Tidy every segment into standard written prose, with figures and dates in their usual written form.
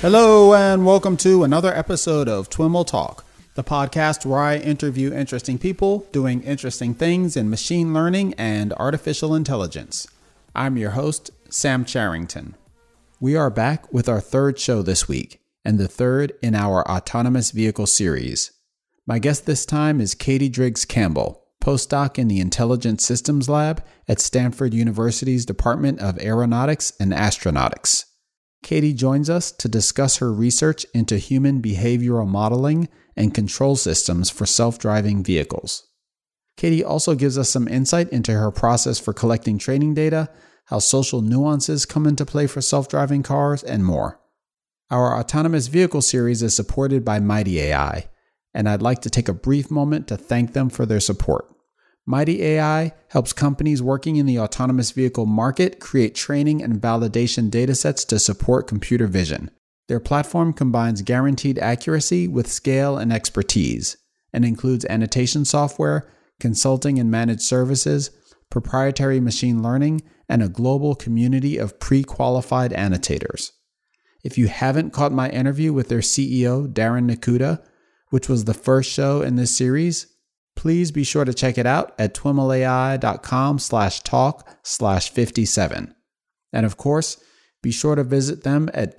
Hello and welcome to another episode of TWIML Talk, the podcast where I interview interesting people doing interesting things in machine learning and artificial intelligence. I'm your host, Sam Charrington. We are back with our third show this week and the third in our autonomous vehicle series. My guest this time is Katie Driggs Campbell, postdoc in the Intelligent Systems Lab at Stanford University's Department of Aeronautics and Astronautics. Katie joins us to discuss her research into human behavioral modeling and control systems for self-driving vehicles. Katie also gives us some insight into her process for collecting training data, how social nuances come into play for self-driving cars, and more. Our autonomous vehicle series is supported by Mighty AI, and I'd like to take a brief moment to thank them for their support. Mighty AI helps companies working in the autonomous vehicle market create training and validation datasets to support computer vision. Their platform combines guaranteed accuracy with scale and expertise, and includes annotation software, consulting and managed services, proprietary machine learning, and a global community of pre-qualified annotators. If you haven't caught my interview with their CEO, Darren Nakuda, which was the first show in this series, please be sure to check it out at twimlai.com/talk/57. And of course, be sure to visit them at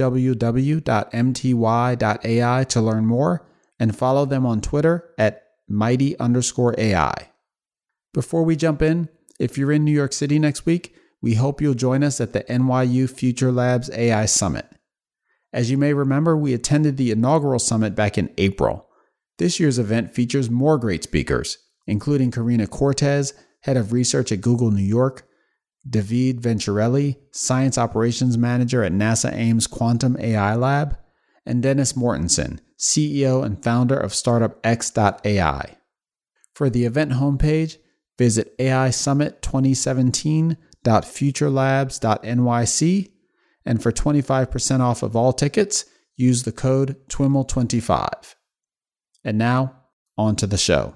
www.mty.ai to learn more and follow them on Twitter at mighty_AI. Before we jump in, if you're in New York City next week, we hope you'll join us at the NYU Future Labs AI Summit. As you may remember, we attended the inaugural summit back in April. This year's event features more great speakers, including Karina Cortez, head of research at Google New York, David Venturelli, science operations manager at NASA Ames Quantum AI Lab, and Dennis Mortensen, CEO and founder of startup X.AI. For the event homepage, visit AISummit2017.futurelabs.nyc, and for 25% off of all tickets, use the code TWIML25. And now, on to the show.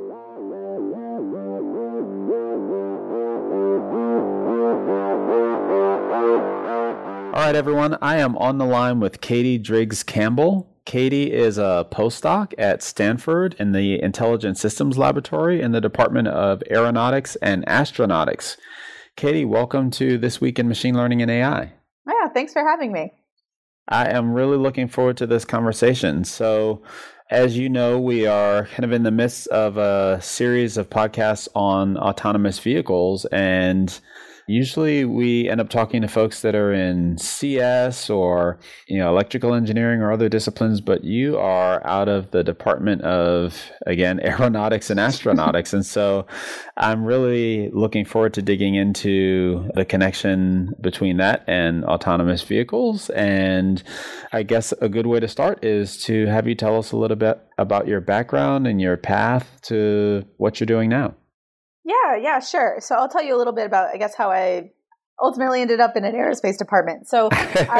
All right, everyone. I am on the line with Katie Driggs Campbell. Katie is a postdoc at Stanford in the Intelligent Systems Laboratory in the Department of Aeronautics and Astronautics. Katie, welcome to This Week in Machine Learning and AI. Yeah, thanks for having me. I am really looking forward to this conversation. So, as you know, we are kind of in the midst of a series of podcasts on autonomous vehicles, and usually we end up talking to folks that are in CS or, electrical engineering or other disciplines, but you are out of the Department of, again, Aeronautics and Astronautics. And so I'm really looking forward to digging into the connection between that and autonomous vehicles. And I guess a good way to start is to have you tell us a little bit about your background and your path to what you're doing now. Yeah, sure. So I'll tell you a little bit about, how I ultimately ended up in an aerospace department. So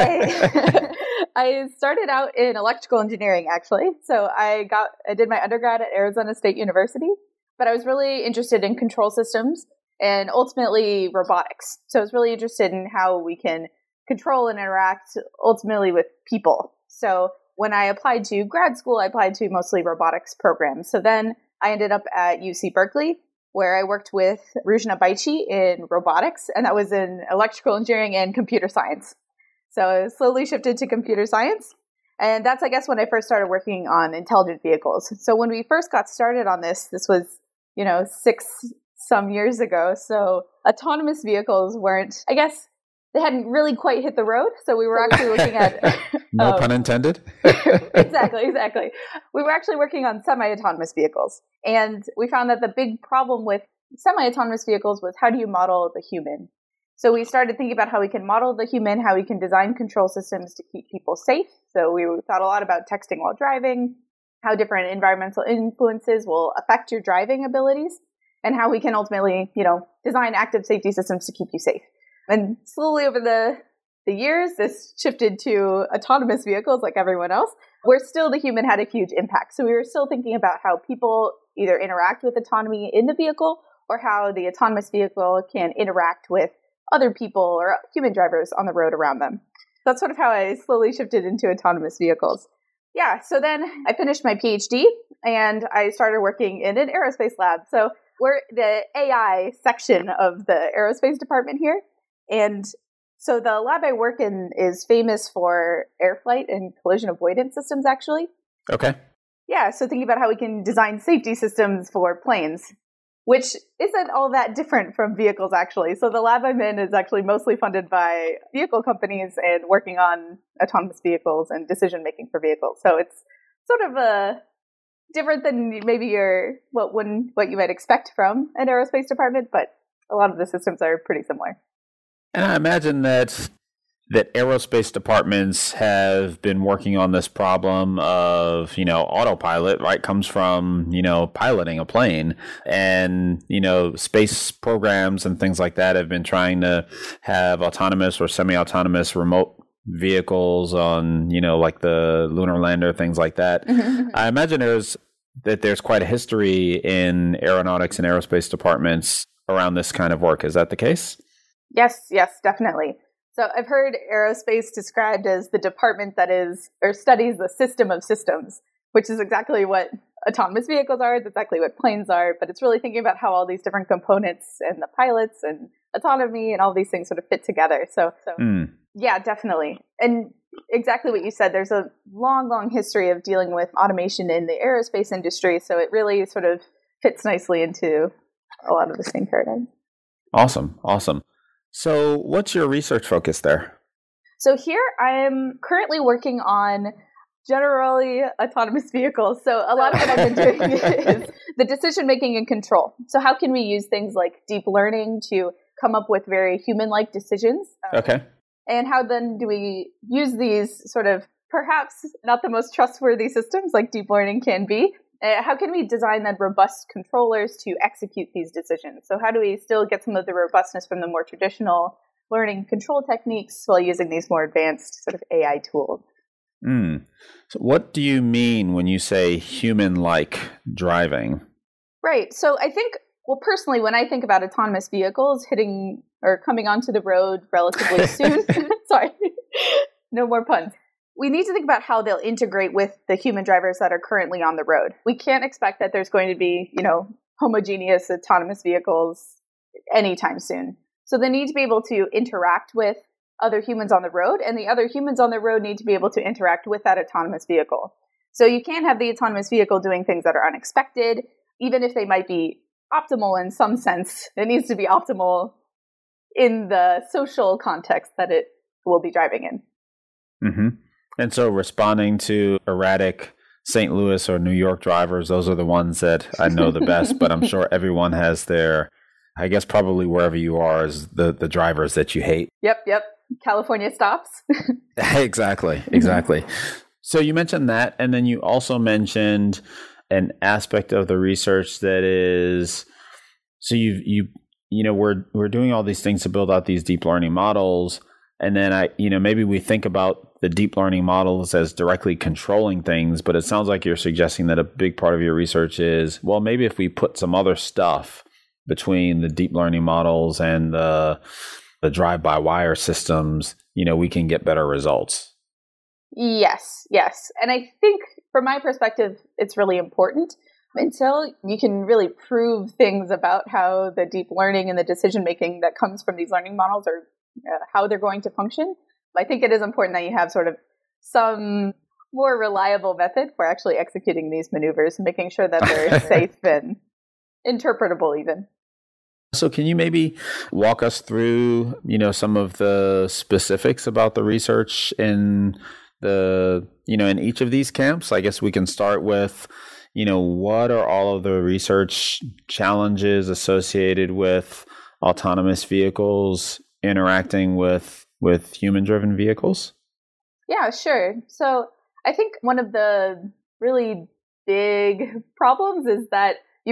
I started out in electrical engineering, actually. So I did my undergrad at Arizona State University, but I was really interested in control systems and ultimately robotics. So I was really interested in how we can control and interact ultimately with people. So when I applied to grad school, I applied to mostly robotics programs. So then I ended up at UC Berkeley, where I worked with Rujna Baichi in robotics, and that was in electrical engineering and computer science. So I slowly shifted to computer science, and that's, when I first started working on intelligent vehicles. So when we first got started on this was, 6 some years ago. So autonomous vehicles weren't, they hadn't really quite hit the road. So we were actually looking at... No pun intended. Exactly. We were actually working on semi-autonomous vehicles. And we found that the big problem with semi-autonomous vehicles was, how do you model the human? So we started thinking about how we can model the human, how we can design control systems to keep people safe. So we thought a lot about texting while driving, how different environmental influences will affect your driving abilities, and how we can ultimately, design active safety systems to keep you safe. And slowly over the years, this shifted to autonomous vehicles like everyone else, where still the human had a huge impact. So we were still thinking about how people either interact with autonomy in the vehicle or how the autonomous vehicle can interact with other people or human drivers on the road around them. that's sort of how I slowly shifted into autonomous vehicles. Yeah, so then I finished my PhD and I started working in an aerospace lab. So we're the AI section of the aerospace department here. And so the lab I work in is famous for air flight and collision avoidance systems, actually. Okay. Yeah, so thinking about how we can design safety systems for planes, which isn't all that different from vehicles, actually. So the lab I'm in is actually mostly funded by vehicle companies and working on autonomous vehicles and decision-making for vehicles. So it's sort of different than maybe what you might expect from an aerospace department, but a lot of the systems are pretty similar. And I imagine that aerospace departments have been working on this problem of, autopilot, right? Comes from, piloting a plane, and, space programs and things like that have been trying to have autonomous or semi-autonomous remote vehicles on, like the lunar lander, things like that. I imagine there's quite a history in aeronautics and aerospace departments around this kind of work. Is that the case? Yes, definitely. So I've heard aerospace described as the department that studies the system of systems, which is exactly what autonomous vehicles are. It's exactly what planes are, but it's really thinking about how all these different components and the pilots and autonomy and all these things sort of fit together. So yeah, definitely. And exactly what you said, there's a long history of dealing with automation in the aerospace industry. So it really sort of fits nicely into a lot of the same paradigms. Awesome. So what's your research focus there? So here I am currently working on generally autonomous vehicles. So a lot of what I've been doing is the decision-making and control. So how can we use things like deep learning to come up with very human-like decisions? Okay. And how then do we use these sort of perhaps not the most trustworthy systems like deep learning can be? How can we design then robust controllers to execute these decisions? So how do we still get some of the robustness from the more traditional learning control techniques while using these more advanced sort of AI tools? So what do you mean when you say human-like driving? Right. So I think, well, personally, when I think about autonomous vehicles hitting or coming onto the road relatively soon, sorry, no more puns. We need to think about how they'll integrate with the human drivers that are currently on the road. We can't expect that there's going to be, homogeneous autonomous vehicles anytime soon. So they need to be able to interact with other humans on the road, and the other humans on the road need to be able to interact with that autonomous vehicle. So you can't have the autonomous vehicle doing things that are unexpected, even if they might be optimal in some sense. It needs to be optimal in the social context that it will be driving in. Mm-hmm. And so responding to erratic St. Louis or New York drivers, those are the ones that I know the best, but I'm sure everyone has their, I guess probably wherever you are is the drivers that you hate. Yep. California stops. Exactly. So you mentioned that, and then you also mentioned an aspect of the research that is, so we're doing all these things to build out these deep learning models. And then maybe we think about the deep learning models as directly controlling things, but it sounds like you're suggesting that a big part of your research is, well, maybe if we put some other stuff between the deep learning models and the drive-by-wire systems, we can get better results. Yes. And I think from my perspective, it's really important. Until you can really prove things about how the deep learning and the decision-making that comes from these learning models are how they're going to function. I think it is important that you have sort of some more reliable method for actually executing these maneuvers and making sure that they're safe and interpretable even. So can you maybe walk us through, some of the specifics about the research in in each of these camps? I guess we can start with, what are all of the research challenges associated with autonomous vehicles interacting with human-driven vehicles? Yeah, sure. So I think one of the really big problems is that you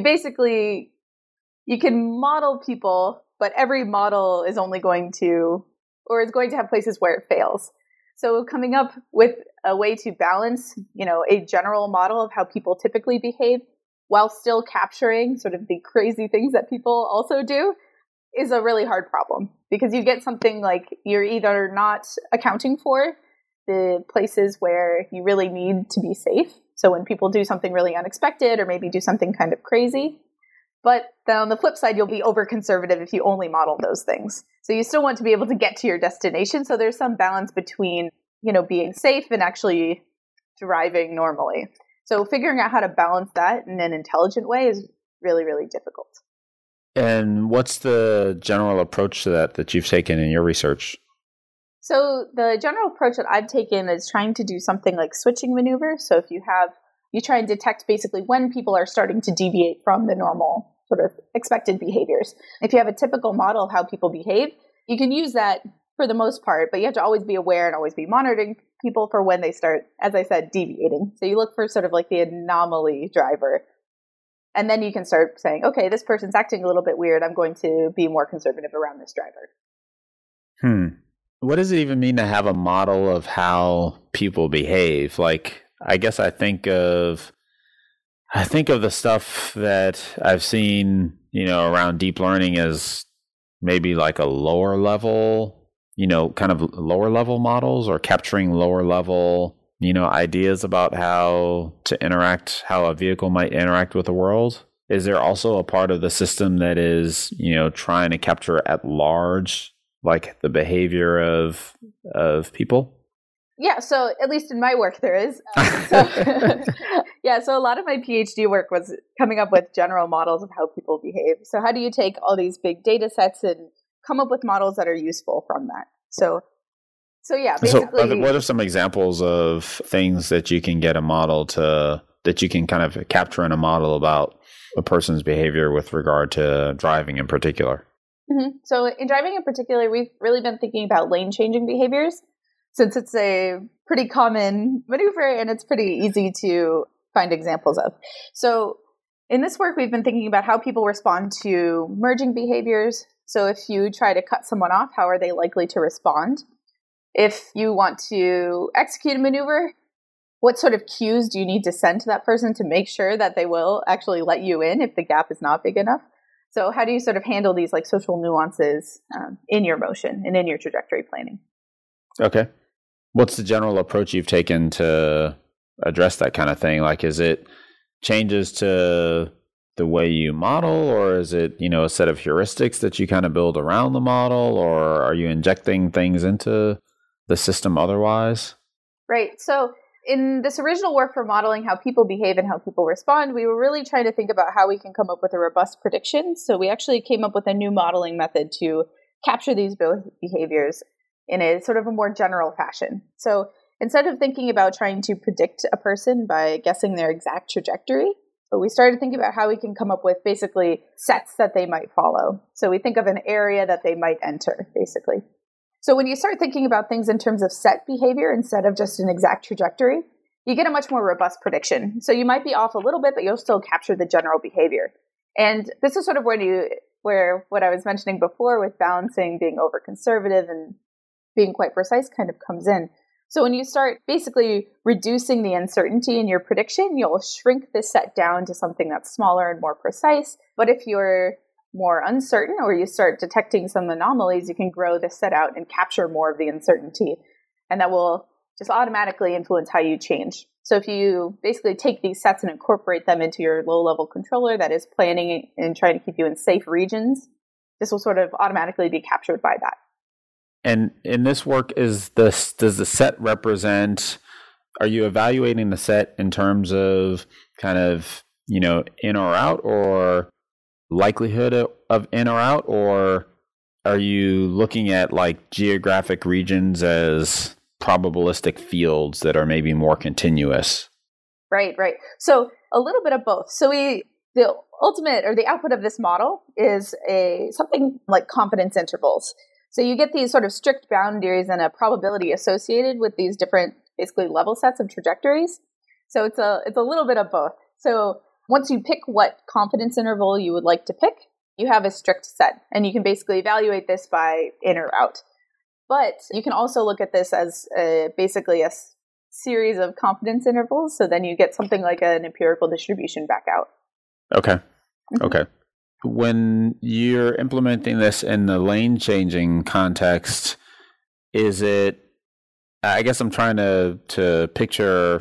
can model people, but every model is only going to have places where it fails. So coming up with a way to balance, a general model of how people typically behave while still capturing sort of the crazy things that people also do is a really hard problem because you get something like you're either not accounting for the places where you really need to be safe. So when people do something really unexpected or maybe do something kind of crazy. But then on the flip side, you'll be over conservative if you only model those things. So you still want to be able to get to your destination. So there's some balance between, being safe and actually driving normally. So figuring out how to balance that in an intelligent way is really, really difficult. And what's the general approach to that you've taken in your research? So the general approach that I've taken is trying to do something like switching maneuver. So if you try and detect basically when people are starting to deviate from the normal sort of expected behaviors. If you have a typical model of how people behave, you can use that for the most part, but you have to always be aware and always be monitoring people for when they start, as I said, deviating. So you look for sort of like the anomaly driver. And then you can start saying, okay, this person's acting a little bit weird. I'm going to be more conservative around this driver. What does it even mean to have a model of how people behave? Like, I guess I think of the stuff that I've seen, around deep learning as maybe like a lower level, kind of lower level models or capturing lower level, ideas about how a vehicle might interact with the world. Is there also a part of the system that is, trying to capture at large, like the behavior of people? Yeah, so at least in my work there is. So a lot of my PhD work was coming up with general models of how people behave. So how do you take all these big data sets and come up with models that are useful from that? So yeah, basically. So what are some examples of things that you can get a model that you can kind of capture in a model about a person's behavior with regard to driving in particular? Mm-hmm. So in driving in particular, we've really been thinking about lane changing behaviors, since it's a pretty common maneuver and it's pretty easy to find examples of. So in this work, we've been thinking about how people respond to merging behaviors. So if you try to cut someone off, how are they likely to respond? If you want to execute a maneuver, what sort of cues do you need to send to that person to make sure that they will actually let you in if the gap is not big enough? So how do you sort of handle these like social nuances in your motion and in your trajectory planning? Okay. What's the general approach you've taken to address that kind of thing? Like, is it changes to the way you model, or is it, a set of heuristics that you kind of build around the model, or are you injecting things into the system otherwise? Right. So in this original work for modeling how people behave and how people respond, we were really trying to think about how we can come up with a robust prediction. So we actually came up with a new modeling method to capture these behaviors in a sort of a more general fashion. So instead of thinking about trying to predict a person by guessing their exact trajectory, we started thinking about how we can come up with basically sets that they might follow. So we think of an area that they might enter, basically. So when you start thinking about things in terms of set behavior instead of just an exact trajectory, you get a much more robust prediction. So you might be off a little bit, but you'll still capture the general behavior. And this is sort of where what I was mentioning before with balancing being over conservative and being quite precise kind of comes in. So when you start basically reducing the uncertainty in your prediction, you'll shrink this set down to something that's smaller and more precise. But if you're more uncertain or you start detecting some anomalies, you can grow this set out and capture more of the uncertainty. And that will just automatically influence how you change. So if you basically take these sets and incorporate them into your low-level controller that is planning and trying to keep you in safe regions, this will sort of automatically be captured by that. And in this work, does the set represent, are you evaluating the set in terms of kind of, in or out, or likelihood of in or out, or are you looking at like geographic regions as probabilistic fields that are maybe more continuous? Right. So a little bit of both. So the ultimate or the output of this model is something like confidence intervals. So you get these sort of strict boundaries and a probability associated with these different basically level sets of trajectories. So it's a little bit of both. So once you pick what confidence interval you would like to pick, you have a strict set, and you can basically evaluate this by in or out. But you can also look at this as basically a series of confidence intervals. So then you get something like an empirical distribution back out. Okay. Okay. when you're implementing this in the lane changing context, is it, I guess I'm trying to picture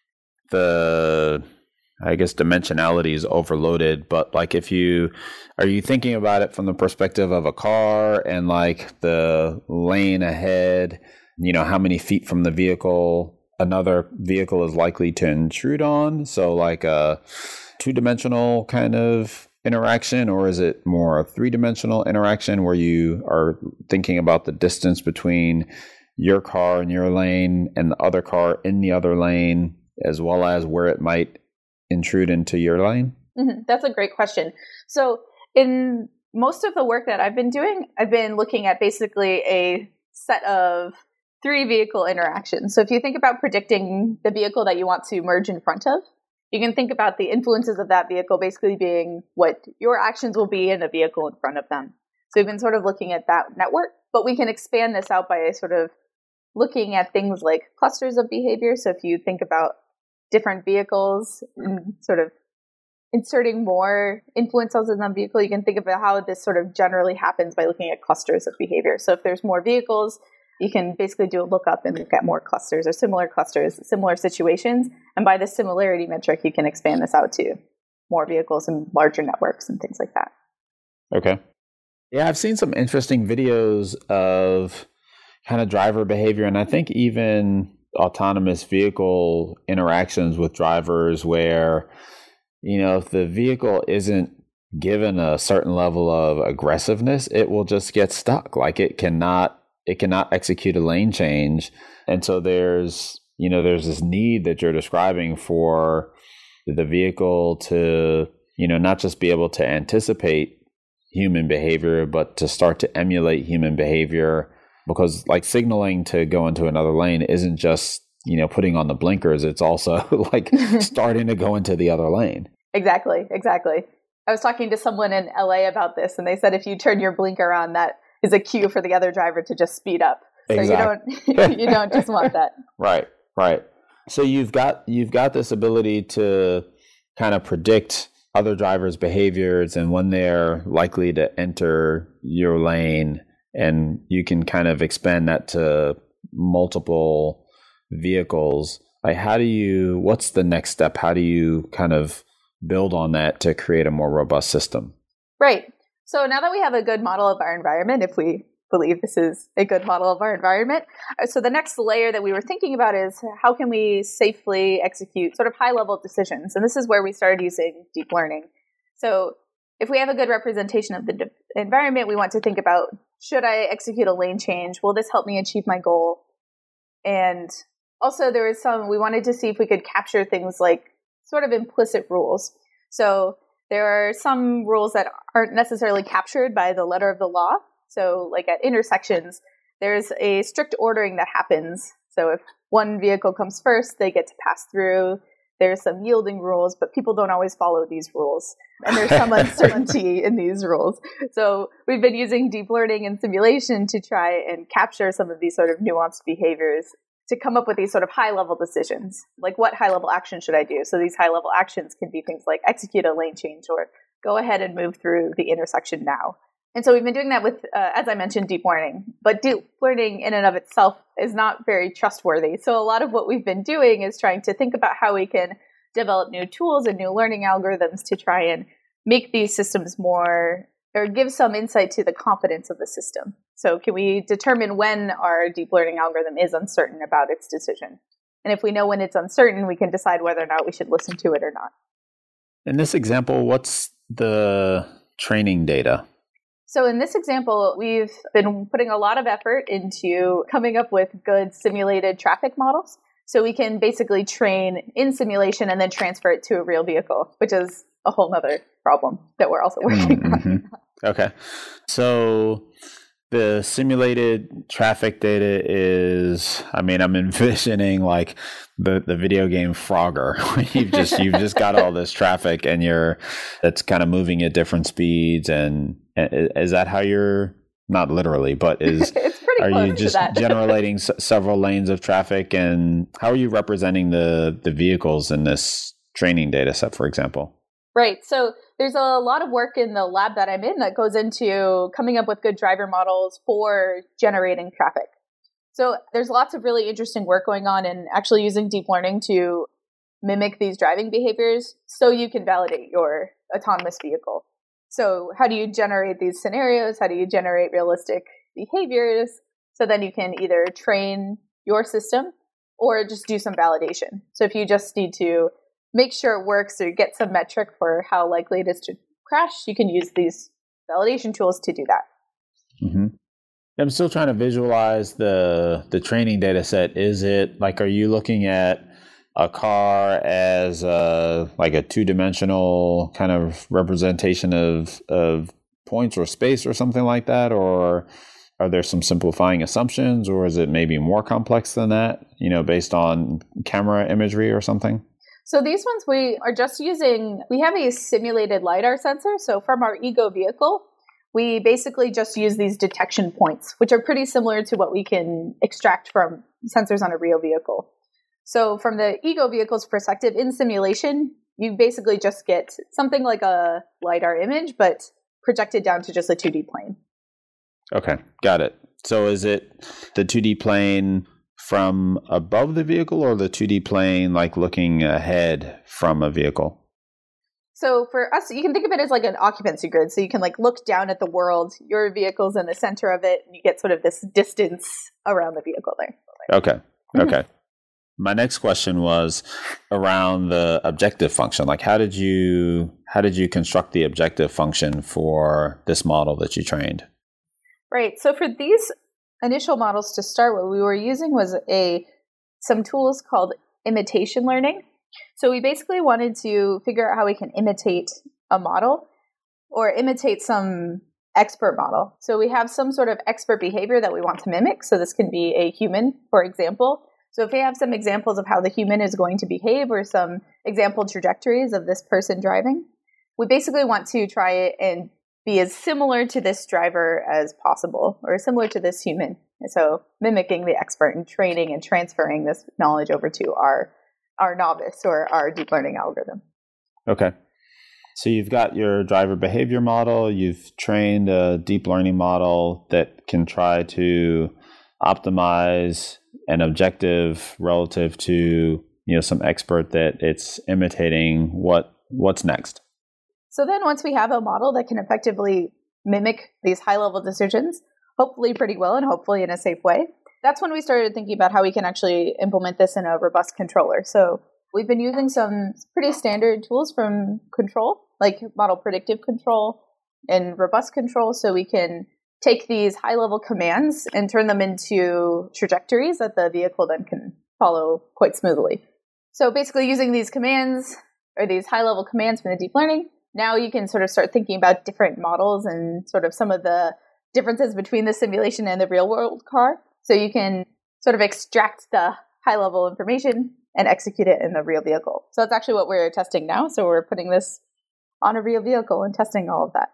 the, I guess dimensionality is overloaded, but like are you thinking about it from the perspective of a car and like the lane ahead, how many feet from the vehicle another vehicle is likely to intrude on? So like a two-dimensional kind of interaction, or is it more a three-dimensional interaction where you are thinking about the distance between your car in your lane and the other car in the other lane, as well as where it might intrude into your lane? Mm-hmm. That's a great question. So in most of the work that I've been doing, I've been looking at basically a set of 3 vehicle interactions. So if you think about predicting the vehicle that you want to merge in front of, you can think about the influences of that vehicle basically being what your actions will be in a vehicle in front of them. So we've been sort of looking at that network, but we can expand this out by sort of looking at things like clusters of behavior. So if you think about different vehicles and sort of inserting more influences in the vehicle, you can think about how this sort of generally happens by looking at clusters of behavior. So if there's more vehicles, you can basically do a lookup and look at more clusters or similar situations. And by the similarity metric, you can expand this out to more vehicles and larger networks and things like that. Okay. Yeah, I've seen some interesting videos of kind of driver behavior, and I think even autonomous vehicle interactions with drivers where, if the vehicle isn't given a certain level of aggressiveness, it will just get stuck. Like it cannot execute a lane change. And so there's this need that you're describing for the vehicle to, not just be able to anticipate human behavior, but to start to emulate human behavior, because like signaling to go into another lane isn't just, putting on the blinkers. It's also like starting to go into the other lane. Exactly. I was talking to someone in LA about this, and they said if you turn your blinker on, that is a cue for the other driver to just speed up. So exactly. you don't just want that. Right. So you've got this ability to kind of predict other drivers' behaviors and when they're likely to enter your lane, and you can kind of expand that to multiple vehicles. Like what's the next step? How do you kind of build on that to create a more robust system? Right. So now that we have a good model of our environment, if we believe this is a good model of our environment, so the next layer that we were thinking about is how can we safely execute sort of high-level decisions? And this is where we started using deep learning. So if we have a good representation of the environment, we want to think about, should I execute a lane change? Will this help me achieve my goal? And also we wanted to see if we could capture things like sort of implicit rules. So there are some rules that aren't necessarily captured by the letter of the law. So like at intersections, there's a strict ordering that happens. So if one vehicle comes first, they get to pass through. There's some yielding rules, but people don't always follow these rules. And there's some uncertainty in these rules. So we've been using deep learning and simulation to try and capture some of these sort of nuanced behaviors to come up with these sort of high-level decisions. Like, what high-level action should I do? So these high-level actions can be things like execute a lane change or go ahead and move through the intersection now. And so we've been doing that with, as I mentioned, deep learning. But deep learning in and of itself is not very trustworthy. So a lot of what we've been doing is trying to think about how we can develop new tools and new learning algorithms to try and make these systems more, or give some insight to the confidence of the system. So can we determine when our deep learning algorithm is uncertain about its decision? And if we know when it's uncertain, we can decide whether or not we should listen to it or not. In this example, what's the training data? So in this example, we've been putting a lot of effort into coming up with good simulated traffic models. So we can basically train in simulation and then transfer it to a real vehicle, which is a whole nother problem that we're also working on. Okay. So the simulated traffic data is, I'm envisioning like the video game Frogger. you've just got all this traffic and it's kind of moving at different speeds. And is that how you're, not literally, but are you just generating several lanes of traffic? And how are you representing the vehicles in this training data set, for example? Right. So there's a lot of work in the lab that I'm in that goes into coming up with good driver models for generating traffic. So there's lots of really interesting work going on in actually using deep learning to mimic these driving behaviors so you can validate your autonomous vehicle. So how do you generate these scenarios? How do you generate realistic behaviors? So then you can either train your system or just do some validation. So if you just need to make sure it works or get some metric for how likely it is to crash, you can use these validation tools to do that. Mm-hmm. I'm still trying to visualize the training data set. Is it like, are you looking at a car as like a two-dimensional kind of representation of points or space or something like that? Or are there some simplifying assumptions, or is it maybe more complex than that, based on camera imagery or something? So these ones we have a simulated LiDAR sensor. So from our Ego vehicle, we basically just use these detection points, which are pretty similar to what we can extract from sensors on a real vehicle. So from the Ego vehicle's perspective, in simulation, you basically just get something like a LiDAR image, but projected down to just a 2D plane. Okay, got it. So is it the 2D plane from above the vehicle, or the 2D plane like looking ahead from a vehicle? So for us, you can think of it as like an occupancy grid. So you can like look down at the world, your vehicle's in the center of it, and you get sort of this distance around the vehicle there. Okay. Okay. My next question was around the objective function. Like, how did you construct the objective function for this model that you trained? Right. So for these initial models to start, what we were using was some tools called imitation learning. So we basically wanted to figure out how we can imitate a model or imitate some expert model. So we have some sort of expert behavior that we want to mimic. So this can be a human, for example. So if we have some examples of how the human is going to behave or some example trajectories of this person driving, we basically want to try and be as similar to this driver as possible, or similar to this human. And so mimicking the expert and training and transferring this knowledge over to our novice or our deep learning algorithm. Okay. So you've got your driver behavior model, you've trained a deep learning model that can try to optimize an objective relative to, some expert that it's imitating. What's next? So then once we have a model that can effectively mimic these high-level decisions, hopefully pretty well and hopefully in a safe way, that's when we started thinking about how we can actually implement this in a robust controller. So we've been using some pretty standard tools from control, like model predictive control and robust control, so we can take these high-level commands and turn them into trajectories that the vehicle then can follow quite smoothly. So basically using these commands, or these high-level commands from the deep learning, now you can sort of start thinking about different models and sort of some of the differences between the simulation and the real-world car. So you can sort of extract the high-level information and execute it in the real vehicle. So that's actually what we're testing now. So we're putting this on a real vehicle and testing all of that.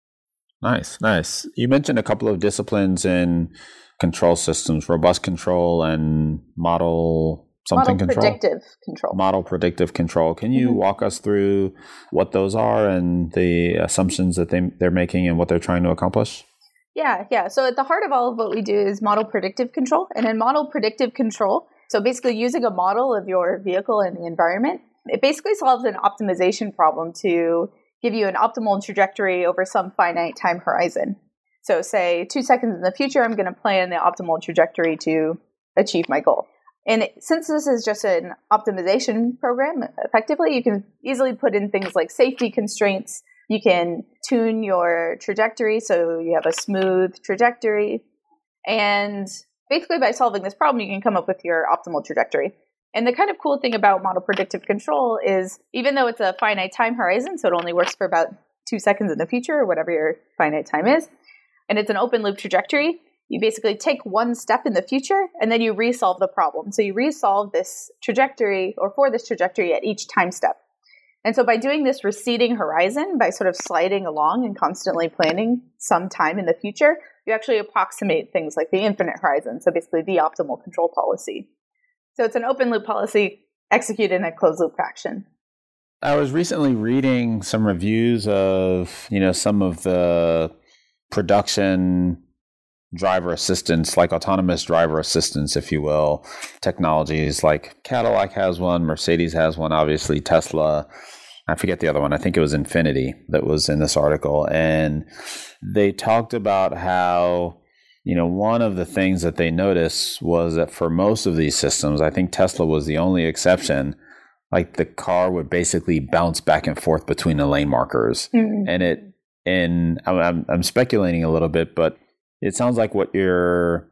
Nice. You mentioned a couple of disciplines in control systems, robust control and model predictive control. Model predictive control. Can you walk us through what those are and the assumptions that they're making and what they're trying to accomplish? Yeah. So at the heart of all of what we do is model predictive control. And in model predictive control, so basically using a model of your vehicle and the environment, it basically solves an optimization problem to give you an optimal trajectory over some finite time horizon. So say 2 seconds in the future, I'm going to plan the optimal trajectory to achieve my goal. And since this is just an optimization program, effectively, you can easily put in things like safety constraints. You can tune your trajectory so you have a smooth trajectory. And basically, by solving this problem, you can come up with your optimal trajectory. And the kind of cool thing about model predictive control is, even though it's a finite time horizon, so it only works for about 2 seconds in the future, or whatever your finite time is, and it's an open loop trajectory, you basically take one step in the future and then you resolve the problem. So you resolve this trajectory, or for this trajectory, at each time step. And so by doing this receding horizon, by sort of sliding along and constantly planning some time in the future, you actually approximate things like the infinite horizon. So basically the optimal control policy. So it's an open loop policy executed in a closed loop fashion. I was recently reading some reviews of, some of the production driver assistance, like autonomous driver assistance, if you will, technologies like Cadillac has one, Mercedes has one, obviously Tesla. I forget the other one. I think it was Infinity that was in this article. And they talked about how, one of the things that they noticed was that for most of these systems, I think Tesla was the only exception, like the car would basically bounce back and forth between the lane markers. Mm-hmm. And I'm speculating a little bit, but it sounds like what you're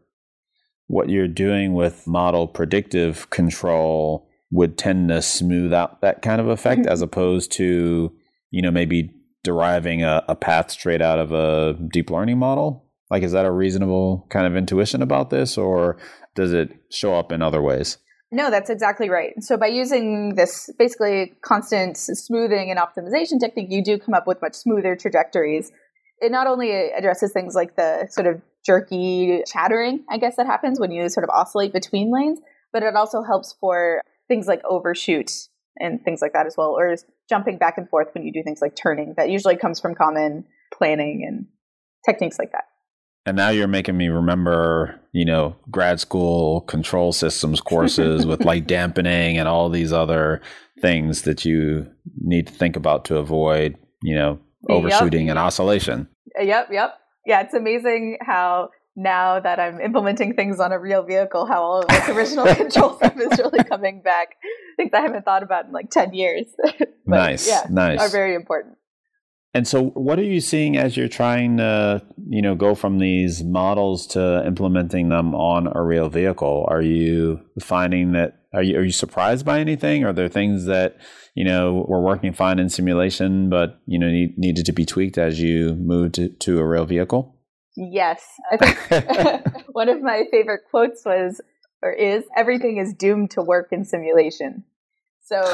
doing with model predictive control would tend to smooth out that kind of effect, mm-hmm. as opposed to, maybe deriving a path straight out of a deep learning model. Like, is that a reasonable kind of intuition about this, or does it show up in other ways? No, that's exactly right. So by using this basically constant smoothing and optimization technique, you do come up with much smoother trajectories. It not only addresses things like the sort of jerky chattering, I guess, that happens when you sort of oscillate between lanes, but it also helps for things like overshoot and things like that as well, or jumping back and forth when you do things like turning. That usually comes from common planning and techniques like that. And now you're making me remember, grad school control systems courses with like dampening and all these other things that you need to think about to avoid, overshooting and oscillation. Yep. Yeah, it's amazing how now that I'm implementing things on a real vehicle, how all of this original control stuff is really coming back. Things I haven't thought about in like 10 years. Nice. Are very important. And so what are you seeing as you're trying to, go from these models to implementing them on a real vehicle? Are you finding that, are you surprised by anything? Are there things that, were working fine in simulation, but, needed to be tweaked as you moved to a real vehicle? Yes. I think one of my favorite quotes is, everything is doomed to work in simulation. So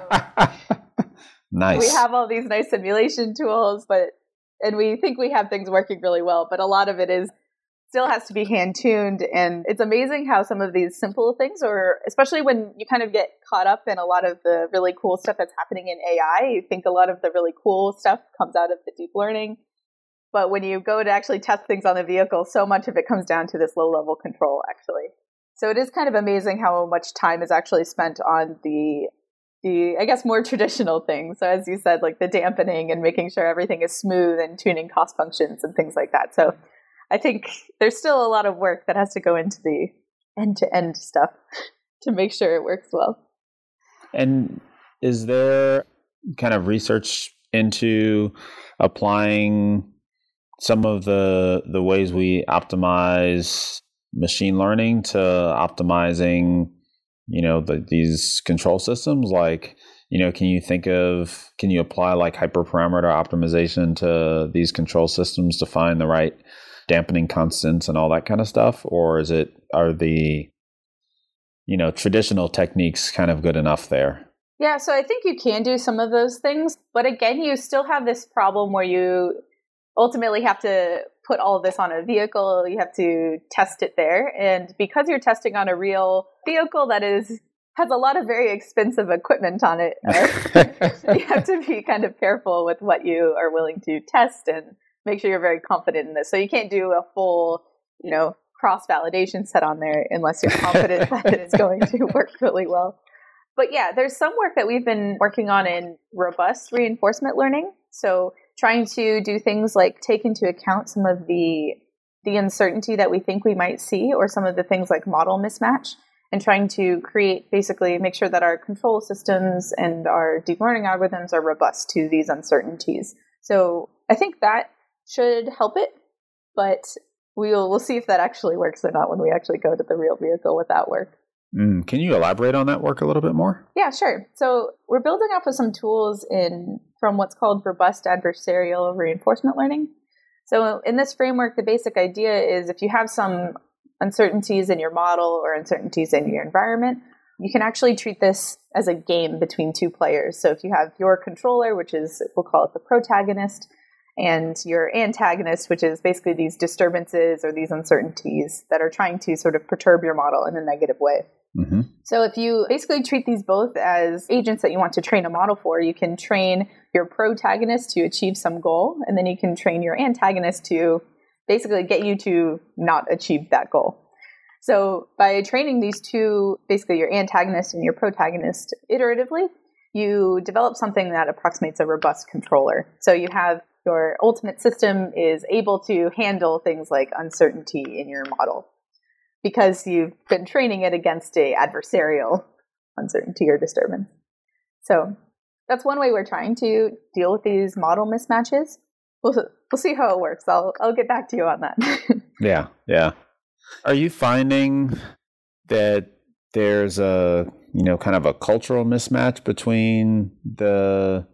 nice. We have all these nice simulation tools, and we think we have things working really well, but a lot of it still has to be hand-tuned. And it's amazing how some of these simple things, or especially when you kind of get caught up in a lot of the really cool stuff that's happening in AI, you think a lot of the really cool stuff comes out of the deep learning. But when you go to actually test things on the vehicle, so much of it comes down to this low-level control, actually. So it is kind of amazing how much time is actually spent on the I guess, more traditional things. So as you said, like the dampening and making sure everything is smooth and tuning cost functions and things like that. So I think there's still a lot of work that has to go into the end-to-end stuff to make sure it works well. And is there kind of research into applying some of the ways we optimize machine learning to optimizing these control systems? Like, can you apply like hyperparameter optimization to these control systems to find the right dampening constants and all that kind of stuff? Or are the, traditional techniques kind of good enough there? Yeah, so I think you can do some of those things, but again, you still have this problem where you ultimately have to put all of this on a vehicle. You have to test it there. And because you're testing on a real vehicle that has a lot of very expensive equipment on it, you have to be kind of careful with what you are willing to test and make sure you're very confident in this. So you can't do a full, cross-validation set on there unless you're confident that it's going to work really well. But yeah, there's some work that we've been working on in robust reinforcement learning. So trying to do things like take into account some of the uncertainty that we think we might see, or some of the things like model mismatch, and trying to basically make sure that our control systems and our deep learning algorithms are robust to these uncertainties. So I think that should help it, but we'll see if that actually works or not when we actually go to the real vehicle with that work. Can you elaborate on that work a little bit more? Yeah, sure. So we're building off of some tools from what's called robust adversarial reinforcement learning. So in this framework, the basic idea is if you have some uncertainties in your model or uncertainties in your environment, you can actually treat this as a game between two players. So if you have your controller, which is, we'll call it the protagonist, and your antagonist, which is basically these disturbances or these uncertainties that are trying to sort of perturb your model in a negative way. Mm-hmm. So if you basically treat these both as agents that you want to train a model for, you can train your protagonist to achieve some goal, and then you can train your antagonist to basically get you to not achieve that goal. So by training these two, basically your antagonist and your protagonist iteratively, you develop something that approximates a robust controller. So you have your ultimate system is able to handle things like uncertainty in your model because you've been training it against a adversarial uncertainty or disturbance. So that's one way we're trying to deal with these model mismatches. We'll see how it works. I'll get back to you on that. Yeah. Are you finding that there's a, kind of a cultural mismatch between the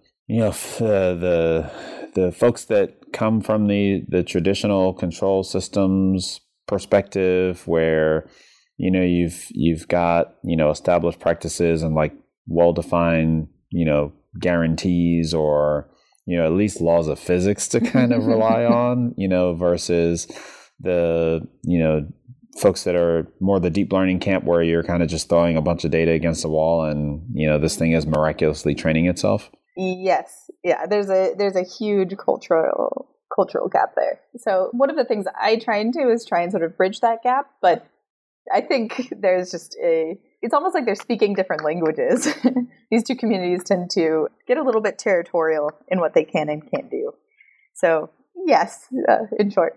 folks that come from the traditional control systems perspective where, you've got, established practices and like well-defined, guarantees or, at least laws of physics to kind of rely on, versus the, folks that are more the deep learning camp where you're kind of just throwing a bunch of data against the wall and, this thing is miraculously training itself? Yes. Yeah. There's a huge cultural gap there. So one of the things I try and do is try and sort of bridge that gap. But I think there's just it's almost like they're speaking different languages. These two communities tend to get a little bit territorial in what they can and can't do. So yes, in short.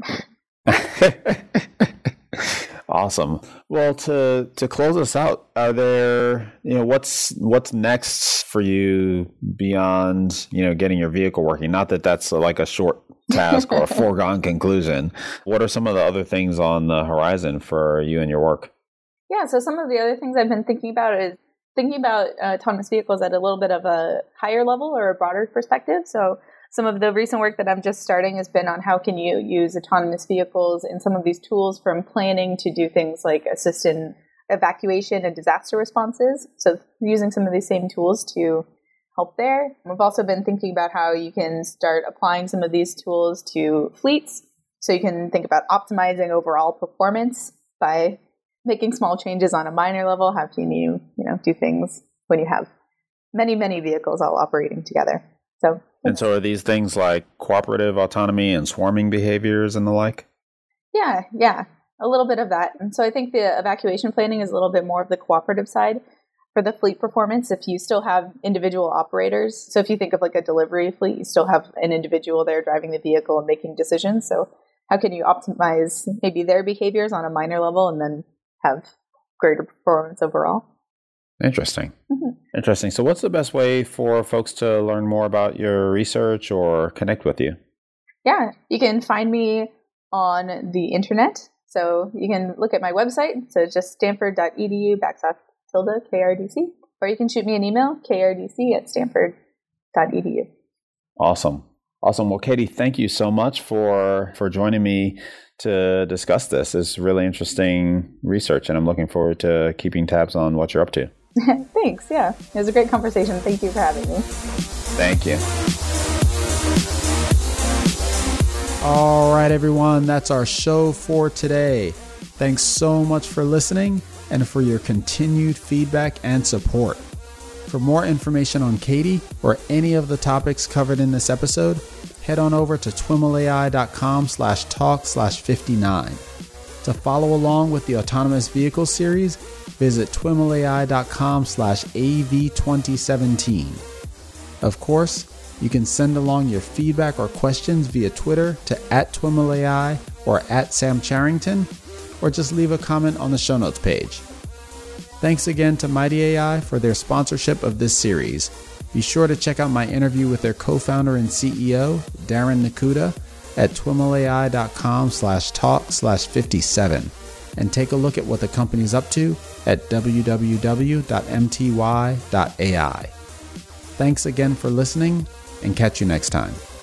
Awesome. Well, to close us out, are there, what's next for you beyond, getting your vehicle working? Not that that's like a short task or a foregone conclusion. What are some of the other things on the horizon for you and your work? Yeah, so some of the other things I've been thinking about is autonomous vehicles at a little bit of a higher level or a broader perspective. So some of the recent work that I'm just starting has been on how can you use autonomous vehicles in some of these tools from planning to do things like assist in evacuation and disaster responses. So using some of these same tools to help there. We've also been thinking about how you can start applying some of these tools to fleets. So you can think about optimizing overall performance by making small changes on a minor level. How can you, do things when you have many, many vehicles all operating together? And so are these things like cooperative autonomy and swarming behaviors and the like? Yeah, a little bit of that. And so I think the evacuation planning is a little bit more of the cooperative side. For the fleet performance, if you still have individual operators, so if you think of like a delivery fleet, you still have an individual there driving the vehicle and making decisions. So how can you optimize maybe their behaviors on a minor level and then have greater performance overall? Interesting. Interesting. So what's the best way for folks to learn more about your research or connect with you? Yeah, you can find me on the internet. So you can look at my website. So it's just stanford.edu/KRDC. Or you can shoot me an email, krdc@stanford.edu. Awesome. Well, Katie, thank you so much for joining me to discuss this. It's really interesting research, and I'm looking forward to keeping tabs on what you're up to. Thanks. Yeah, it was a great conversation. Thank you for having me. Thank you. All right, everyone. That's our show for today. Thanks so much for listening and for your continued feedback and support. For more information on Katie or any of the topics covered in this episode, head on over to twimlai.com/talk/59. To follow along with the Autonomous Vehicle series, visit twimlai.com/AV2017. Of course, you can send along your feedback or questions via Twitter to @twimlai or @SamCharrington, or just leave a comment on the show notes page. Thanks again to Mighty AI for their sponsorship of this series. Be sure to check out my interview with their co-founder and CEO, Darren Nakuda, at twimlai.com/talk/57, and take a look at what the company's up to at www.mty.ai. Thanks again for listening, and catch you next time.